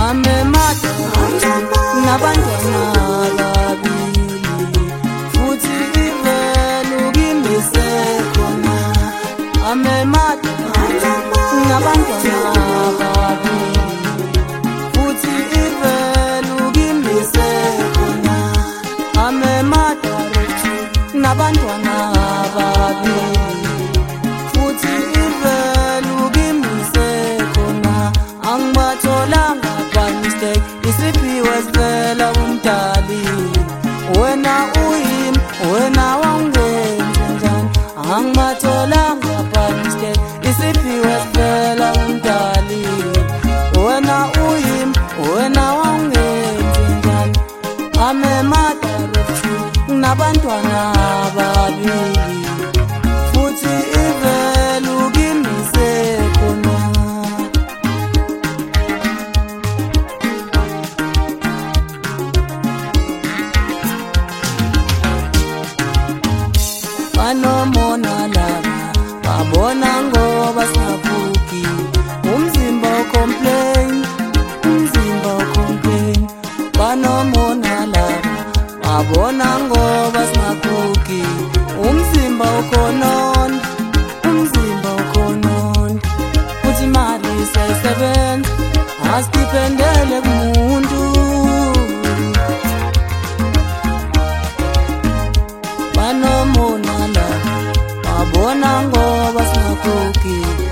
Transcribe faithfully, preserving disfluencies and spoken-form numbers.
amemata nabantwana babili futhi ivelu kimi sekhona amemata nabantwana babili futhi ivelu kimi sekhona amemata nabantwana babili futhi ivelu kimi sekhona angibatholanga by mistake isiphiwe sivela umdali wena uyimi wena wangenze njani angibatholanga by mistake isiphiwe sivela umdali wena uyimi wena wangenze njani amemata nabantwana babili futhi ivelu kimi sekhona banomona laba babona ngoba singabuki umzimba complain umzimba complain banomona laba babona ngoba singabuki umzimba ukhonon umzimba ukhonon uthi imali seyisebenza asidipendele kumuntu banomona la babona ngoba singabuki